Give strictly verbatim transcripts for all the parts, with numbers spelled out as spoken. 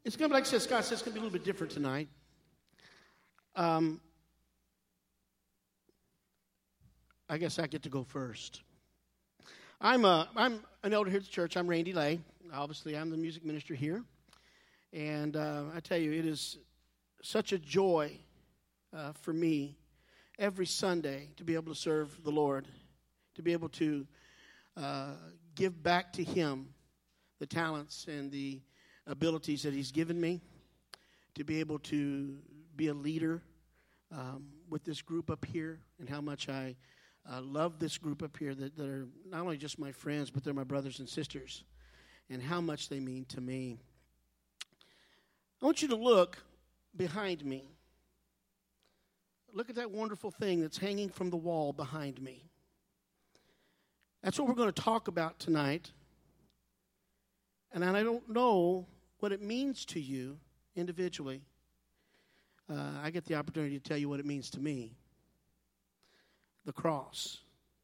It's going to be, like I said, Scott said, it's going to be a little bit different tonight. Um, I guess I get to go first. I'm a, I'm an elder here at the church. I'm Randy Lay. Obviously, I'm the music minister here. And uh, I tell you, it is such a joy uh, for me every Sunday to be able to serve the Lord, to be able to uh, give back to Him the talents and the abilities that He's given me, to be able to be a leader um, with this group up here, and how much I uh, love this group up here that, that are not only just my friends, but they're my brothers and sisters, and how much they mean to me. I want you to look behind me. Look at that wonderful thing that's hanging from the wall behind me. That's what we're going to talk about tonight. And I don't know what it means to you individually. Uh, I get the opportunity to tell you what it means to me. The cross.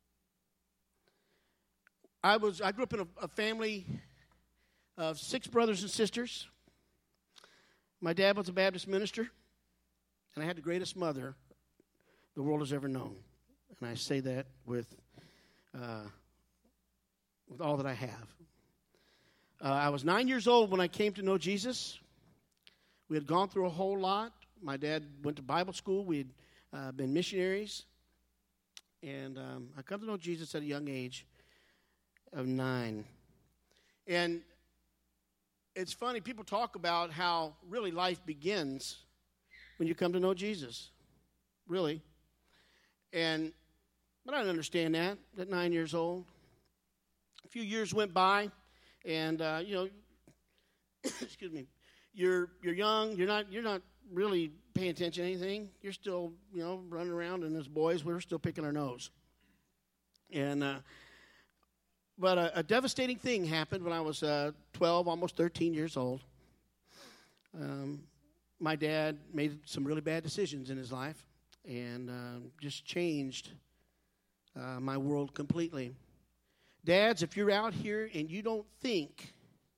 I was I grew up in a, a family of six brothers and sisters. My dad was a Baptist minister, and I had the greatest mother the world has ever known. And I say that with uh, with all that I have. Uh, I was nine years old when I came to know Jesus. We had gone through a whole lot. My dad went to Bible school. We had uh, been missionaries. And um, I come to know Jesus at a young age of nine. And it's funny, people talk about how really life begins when you come to know Jesus. Really. And but I didn't understand that at nine years old. A few years went by, and uh, you know, excuse me, you're you're young, you're not you're not really paying attention to anything. You're still, you know, running around, and as boys, we were still picking our nose. And uh, but a, a devastating thing happened when I was uh, twelve, almost thirteen years old. Um, my dad made some really bad decisions in his life, and uh, just changed uh, my world completely. Dads, if you're out here and you don't think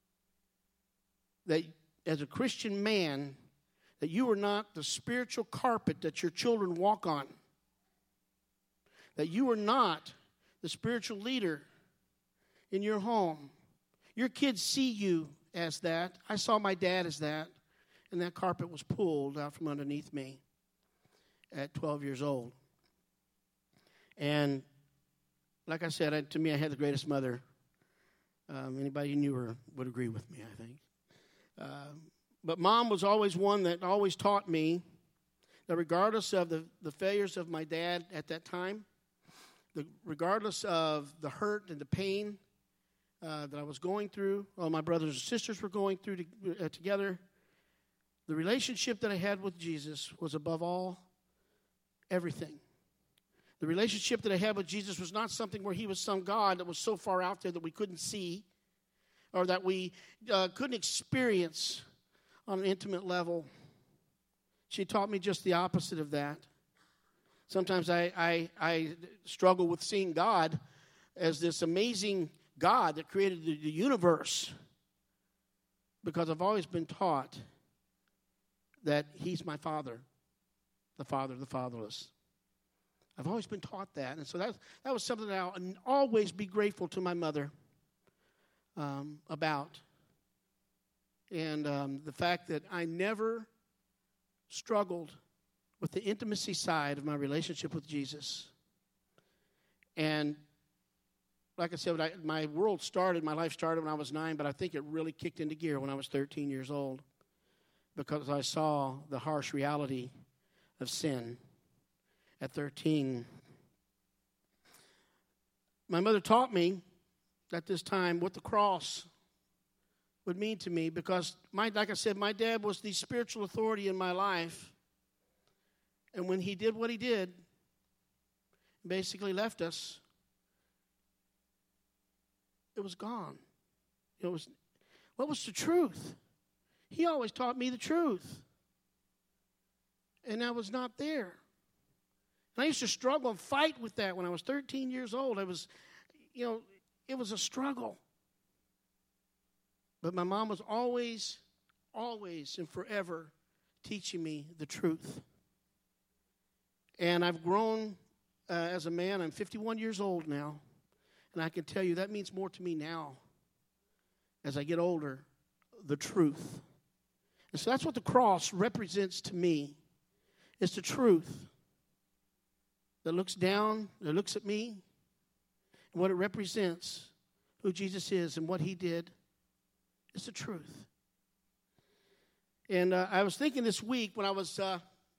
that as a Christian man that you are not the spiritual carpet that your children walk on, that you are not the spiritual leader in your home, your kids see you as that. I saw my dad as that, and that carpet was pulled out from underneath me at twelve years old. And like I said, I, to me, I had the greatest mother. Um, anybody who knew her would agree with me, I think. Uh, but Mom was always one that always taught me that regardless of the, the failures of my dad at that time, the, regardless of the hurt and the pain uh, that I was going through, all my brothers and sisters were going through to, uh, together, the relationship that I had with Jesus was above all everything. The relationship that I had with Jesus was not something where He was some God that was so far out there that we couldn't see or that we uh, couldn't experience on an intimate level. She taught me just the opposite of that. Sometimes I, I, I struggle with seeing God as this amazing God that created the, the universe, because I've always been taught that He's my Father, the Father of the fatherless. I've always been taught that. And so that, that was something that I'll always be grateful to my mother um, about. And um, the fact that I never struggled with the intimacy side of my relationship with Jesus. And like I said, I, my world started, my life started when I was nine, but I think it really kicked into gear when I was thirteen years old, because I saw the harsh reality of sin. At thirteen, my mother taught me at this time what the cross would mean to me, because, my, like I said, my dad was the spiritual authority in my life. And when he did what he did, basically left us, it was gone. It was, what was the truth? He always taught me the truth. And that was not there. And I used to struggle and fight with that when I was thirteen years old. I was, you know, it was a struggle. But my mom was always, always and forever teaching me the truth. And I've grown uh, as a man. I'm fifty-one years old now. And I can tell you that means more to me now as I get older, the truth. And so that's what the cross represents to me. It's the truth that looks down, that looks at me, and what it represents, who Jesus is and what he did. It's the truth. And uh, I was thinking this week when I was, uh,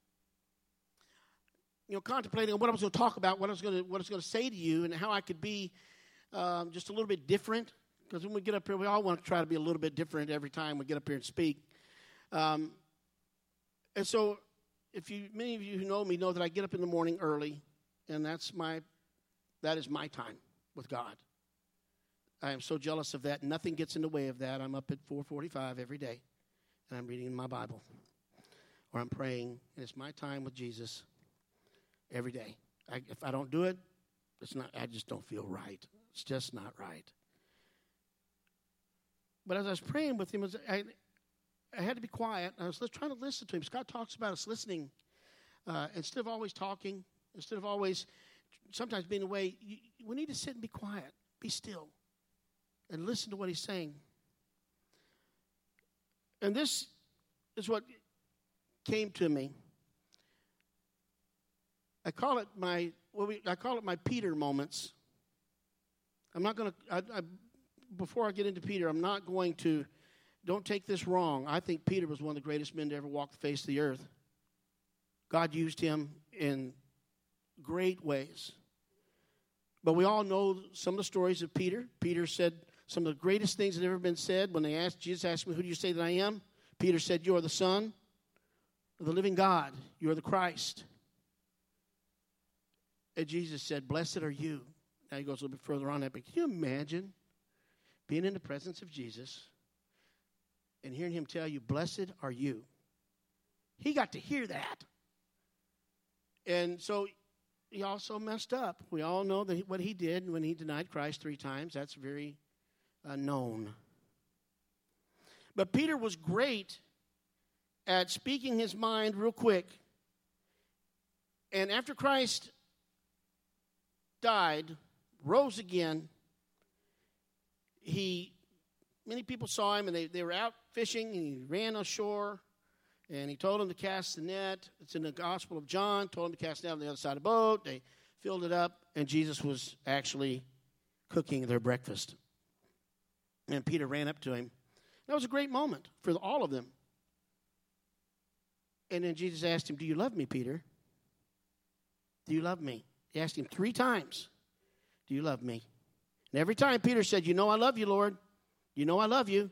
you know, contemplating on what I was going to talk about, what I was going to, what I was going to say to you, and how I could be um, just a little bit different. Because when we get up here, we all want to try to be a little bit different every time we get up here and speak. Um, and so, if you, many of you who know me know that I get up in the morning early, and that's my, that is my time with God. I am so jealous of that. Nothing gets in the way of that. I'm up at four forty-five every day, and I'm reading my Bible, or I'm praying, and it's my time with Jesus every day. I, if I don't do it, it's not. I just don't feel right. It's just not right. But as I was praying with him, I, I had to be quiet. I was trying to listen to him. Scott talks about us listening uh, instead of always talking, instead of always sometimes being away. You, we need to sit and be quiet, be still, and listen to what he's saying. And this is what came to me. I call it my well, we, I call it my Peter moments. I'm not going to. I, before I get into Peter, I'm not going to. Don't take this wrong. I think Peter was one of the greatest men to ever walk the face of the earth. God used him in great ways. But we all know some of the stories of Peter. Peter said some of the greatest things that have ever been said. When they asked, Jesus asked me, who do you say that I am? Peter said, you are the Son of the living God. You are the Christ. And Jesus said, blessed are you. Now he goes a little bit further on that. But can you imagine being in the presence of Jesus and hearing him tell you, blessed are you? He got to hear that. And so he also messed up. We all know that he, what he did when he denied Christ three times. That's very uh, known. But Peter was great at speaking his mind real quick. And after Christ died, rose again, he, many people saw him, and they, they were out fishing, and he ran ashore, and he told them to cast the net. It's in the Gospel of John. Told them to cast it down on the other side of the boat. They filled it up, and Jesus was actually cooking their breakfast. And Peter ran up to him. That was a great moment for all of them. And then Jesus asked him, do you love me, Peter? Do you love me? He asked him three times, do you love me? And every time Peter said, you know I love you, Lord. You know I love you.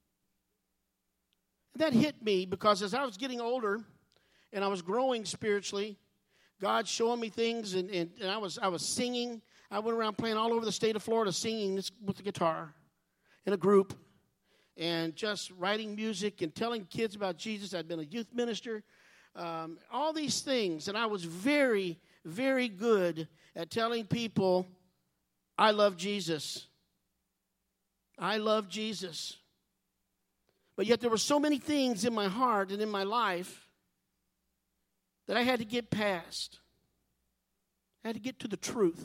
And that hit me because as I was getting older and I was growing spiritually, God showing me things, and, and, and I was I was singing. I went around playing all over the state of Florida, singing this with the guitar in a group, and just writing music and telling kids about Jesus. I'd been a youth minister, um, all these things, and I was very, very good at telling people, I love Jesus. I love Jesus. But yet there were so many things in my heart and in my life that I had to get past. I had to get to the truth.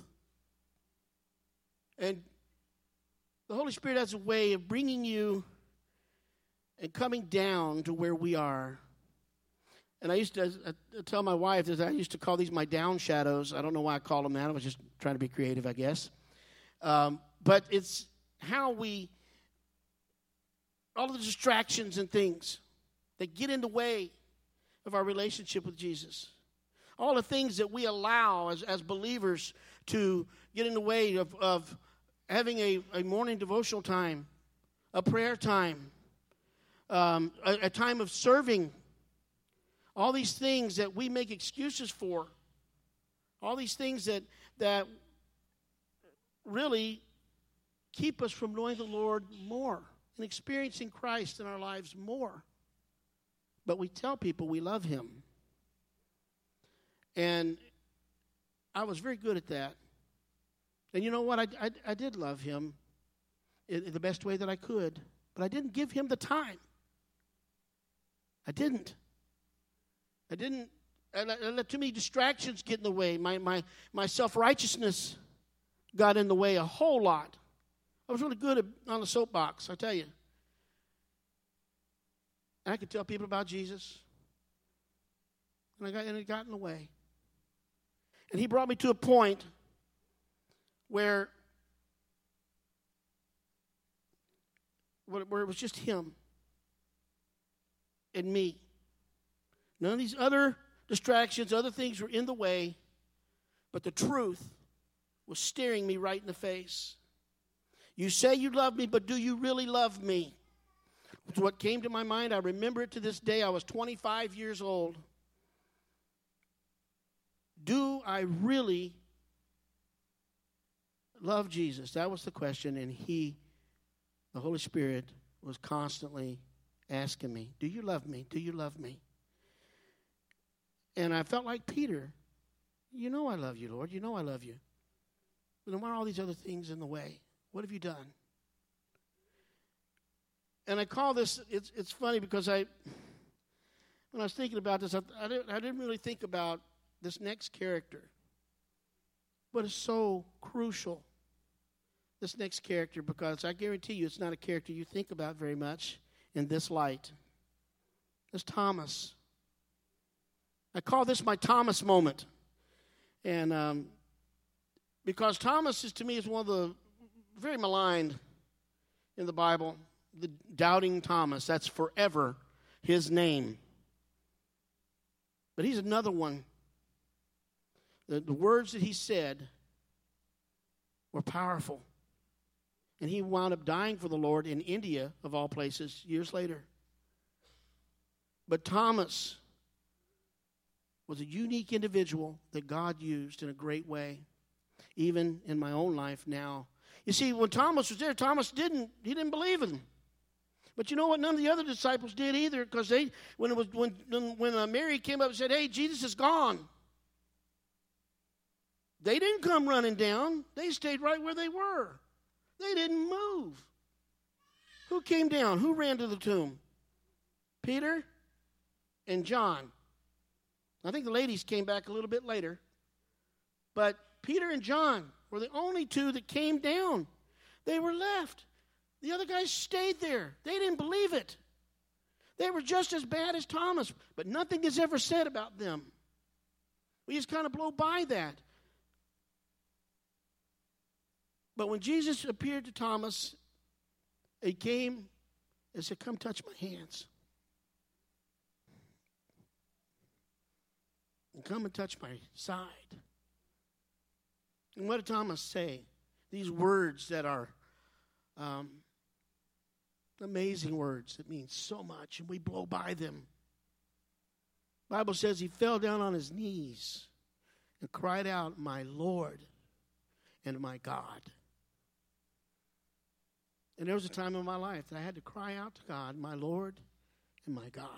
And the Holy Spirit has a way of bringing you and coming down to where we are. And I used to I tell my wife that I used to call these my down shadows. I don't know why I call them that. I was just trying to be creative, I guess. Um, but it's how we, all of the distractions and things that get in the way of our relationship with Jesus. All the things that we allow as, as believers to get in the way of, of having a, a morning devotional time, a prayer time, um, a, a time of serving. All these things that we make excuses for. All these things that that really keep us from knowing the Lord more and experiencing Christ in our lives more. But we tell people we love him. And I was very good at that. And you know what? I, I, I did love him in, in the best way that I could. But I didn't give him the time. I didn't. I didn't. I let, I let too many distractions get in the way. My, my, my self-righteousness got in the way a whole lot. I was really good at, on the soapbox, I tell you. And I could tell people about Jesus. And, I got, and it got in the way. And he brought me to a point where, where it was just him and me. None of these other distractions, other things were in the way, but the truth was staring me right in the face. You say you love me, but do you really love me? It's what came to my mind. I remember it to this day. I was twenty-five years old. Do I really love Jesus? That was the question, and he, the Holy Spirit, was constantly asking me, do you love me? Do you love me? And I felt like Peter. You know I love you, Lord. You know I love you. But then why are all these other things in the way? What have you done? And I call this, it's it's funny because I, when I was thinking about this, I, I, didn't, I didn't really think about this next character. But it's so crucial, this next character, because I guarantee you it's not a character you think about very much in this light. It's Thomas. I call this my Thomas moment. And um, because Thomas is, to me, is one of the very maligned in the Bible. The doubting Thomas. That's forever his name. But he's another one. The, the words that he said were powerful. And he wound up dying for the Lord in India, of all places, years later. But Thomas was a unique individual that God used in a great way, even in my own life now. You see, when Thomas was there, Thomas didn't, he didn't believe in him. But you know what? None of the other disciples did either, because they, when it was when when uh, Mary came up and said, "Hey, Jesus is gone," they didn't come running down. They stayed right where they were. They didn't move. Who came down? Who ran to the tomb? Peter and John. I think the ladies came back a little bit later. But Peter and John were the only two that came down. They were left. The other guys stayed there. They didn't believe it. They were just as bad as Thomas, but nothing is ever said about them. We just kind of blow by that. But when Jesus appeared to Thomas, he came and said, "Come touch my hands. And come and touch my side." And what did Thomas say? These words that are um, amazing words that mean so much, and we blow by them. The Bible says he fell down on his knees and cried out, "My Lord and my God." And there was a time in my life that I had to cry out to God, "My Lord and my God."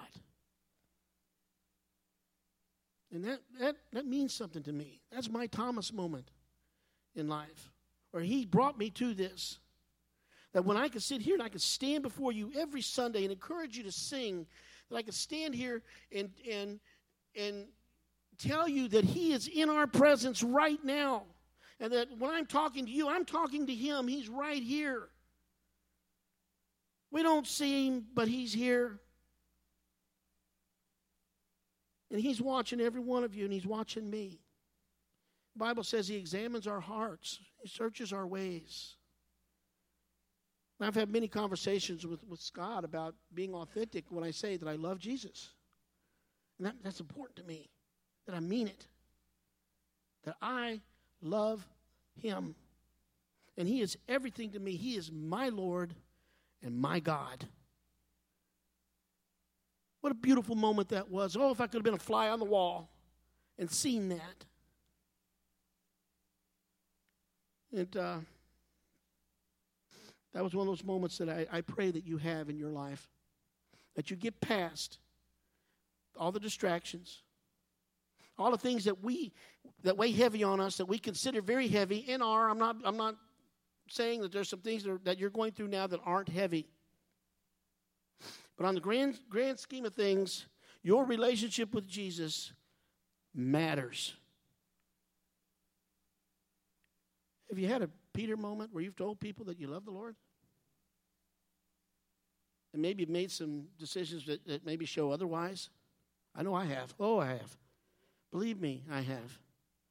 And that, that, that means something to me. That's my Thomas moment in life, where he brought me to this. That when I could sit here and I could stand before you every Sunday and encourage you to sing, that I could stand here and and and tell you that he is in our presence right now. And that when I'm talking to you, I'm talking to him. He's right here. We don't see him, but he's here. And he's watching every one of you, and he's watching me. The Bible says he examines our hearts. He searches our ways. And I've had many conversations with, with Scott about being authentic when I say that I love Jesus. And that, that's important to me, that I mean it. That I love him. And he is everything to me. He is my Lord and my God. What a beautiful moment that was. Oh, if I could have been a fly on the wall and seen that. And uh, that was one of those moments that I, I pray that you have in your life. That you get past all the distractions, all the things that we that weigh heavy on us, that we consider very heavy and are. I'm not I'm not saying that there's some things that, are, that you're going through now that aren't heavy. But on the grand, grand scheme of things, your relationship with Jesus matters. Have you had a Peter moment where you've told people that you love the Lord? And maybe you've made some decisions that, that maybe show otherwise? I know I have. Oh, I have. Believe me, I have.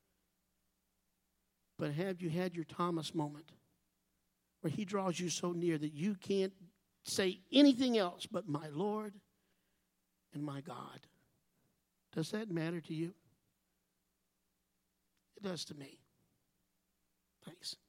But have you had your Thomas moment where he draws you so near that you can't say anything else but my Lord and my God? Does that matter to you? It does to me. Thanks.